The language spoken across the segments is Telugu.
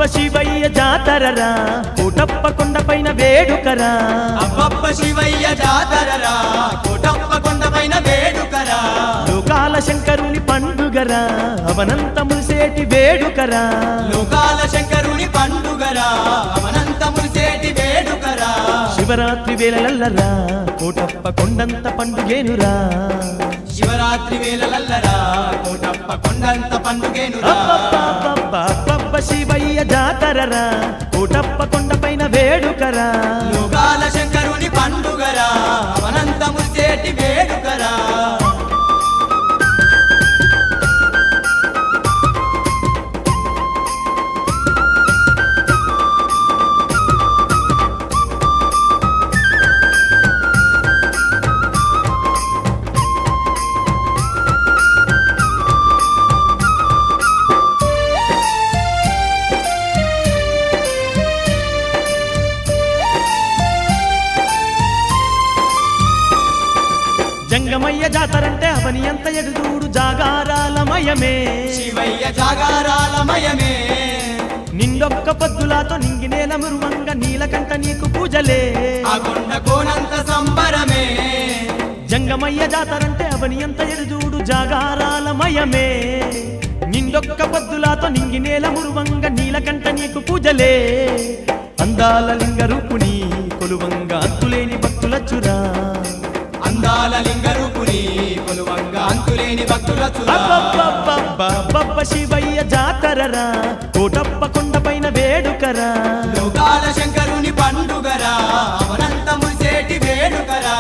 శివయ్య జాతరరా కోటప్ప కొండపైన వేడుకరా అబ్బబ్బ శివయ్య జాతరరా కోటప్ప కొండపైన వేడుకరా లోకాల శంకరుని పండుగరా అవనంత మురిసేటి వేడుకరా లోకాల శంకరుని పండుగరా అవనంత మురిసేటి వేడుకరా శివరాత్రి వేళలల్లరా కోటప్ప కొండంత పండుగేనురా శివరాత్రి వేళలల్లరా కోటప్ప కొండంత పండుగేనురా అబ్బబ్బబ్బబ్బబ్బ శివయ్య జాతరరా కోటప్ప కొండపైన వేడుకరా లోకాల శంకరుని పండుగరా అవనంత మురిసేటి వేడుకరా జంగమయ్య జాతరంటే అవని అంత ఎదుడు జాగారాలమయమే శివయ్య జాగారాలమయమే నిండొక్క పొద్దులాతో నింగినేల మురువంగ నీలకంట నీకు పూజలే ఆ కొండ కోనంత సంబరమే జంగమయ్య జాతరంటే అవని అంత ఎదుడు జాగారాలమయమే నిండొక్క పొద్దులాతో నింగినేల మురువంగ నీలకంట నీకు పూజలే అందాల లింగ రూపుని కొలువంగ అంతులేని భక్తులచ్చురా అందాల లింగ రూపుని కొలువంగ అంతులేని భక్తులచ్చురా అబ్బబ్బబ్బబ్బబ్బ శివయ్య జాతరరా కోటప్ప కొండపైన వేడుకరా లోకాల శంకరుని పండుగరా అవనంత మురిసేటి వేడుకరా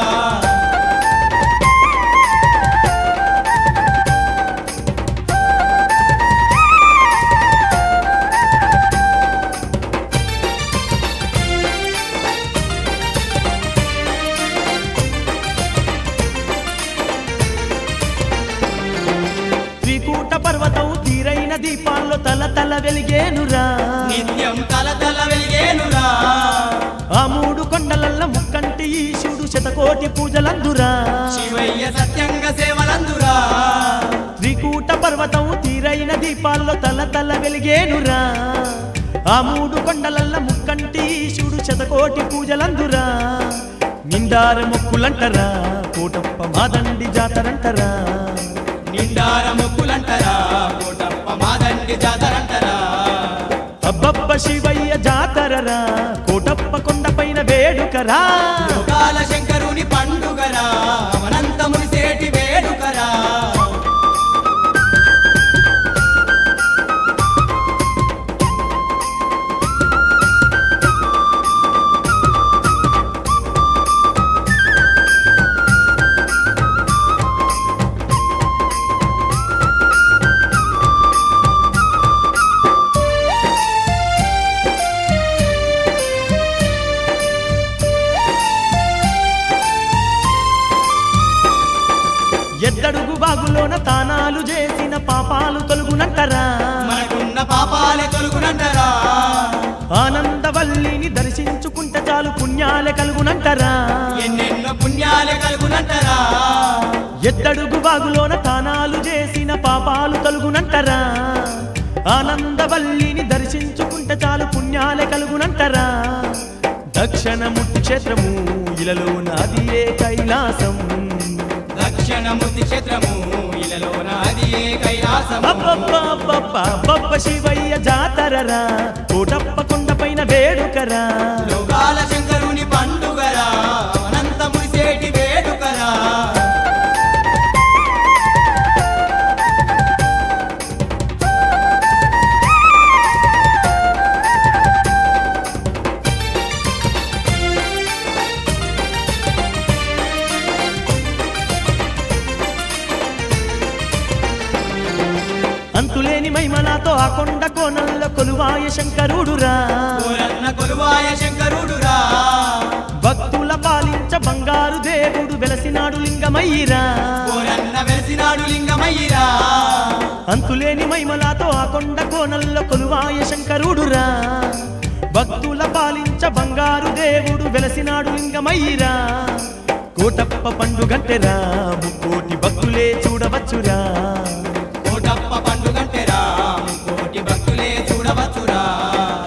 త్రికూట పర్వతం తీరైన దీపాల్లో తల తల వెలిగేనురా నిత్యం తల తల వెలిగేనురా ఆ మూడు కొండలల్ల ముక్కంటి ఈశుడు శతకోటి పూజలందురా శివయ్య సత్యంగ సేవలందురా త్రికూట పర్వతం తీరైన దీపాల్లో తల తల వెలిగేనురా ఆ మూడు కొండలల్ల ముక్కంటి ఈశుడు శతకోటి పూజలందురా నిండార మొక్కులంటరా కోటప్ప మాదండి జాతరంటరా నిండార మొక్కులంటరా కోటప్ప మాదండి జాతరంటరా అబ్బబ్బ శివయ్య జాతరరా కోటప్ప కొండపైన వేడుకరా లోకాల శంకరుని పండుగరా అవనంత మురిసేటి వేడుకరా ఎద్దడుగు బాగులోన తానాలు చేసిన పాపాలు తొలుగునంటరా మనకున్న పాపాలే తొలుగునంటరా ఆనందవల్లిని దర్శించుకుంటే చాలు పుణ్యాలే కలుగునంటరా ఎన్నెన్నో పుణ్యాలే కలుగునంటరా ఎద్దడుగు బాగులోన తానాలు చేసిన పాపాలు తొలుగునంటరా ఆనందవల్లిని దర్శించుకుంటే చాలు పుణ్యాలే కలుగునంటరా దక్షిణముఖి క్షేత్రము ఇలలో నాదియే కైలాసం దక్షిణమూర్తి క్షేత్రము ఇలలోన అది ఏ కైలాసము అబ్బబ్బబ్బబ్బబ్బ శివయ్య జాతరరా కోటప్ప కొండపైన వేడుకరా లోకాల శంకరుని పండుగరా అనంత మురిసేటి వేడుకరా అంతులేని మహిమలతో ఆ కొండ కోనల్లో కొలువాయ శంకరుడురా కోరన్న కొలువాయ శంకరుడురా భక్తుల పాలించ బంగారు దేవుడు వెలసినాడు లింగమయ్యిరా కోరన్న వెలిసినాడు లింగమయ్యిరా అంతులేని మహిమలతో ఆ కొండ కోనల్లో కొలువాయ శంకరుడురా భక్తుల పాలించ బంగారు దేవుడు వెలసినాడు లింగమయ్యిరా కోటప్ప పండుగంటెరా ముక్కోటి భక్తులే చూడవచ్చురా కోటప్ప పండుగంటెరా కోటి భక్తులే చూడవచ్చురా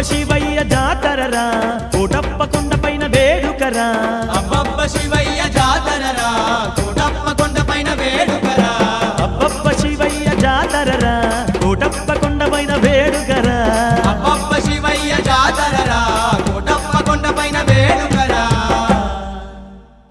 శివయ్య జాతరరా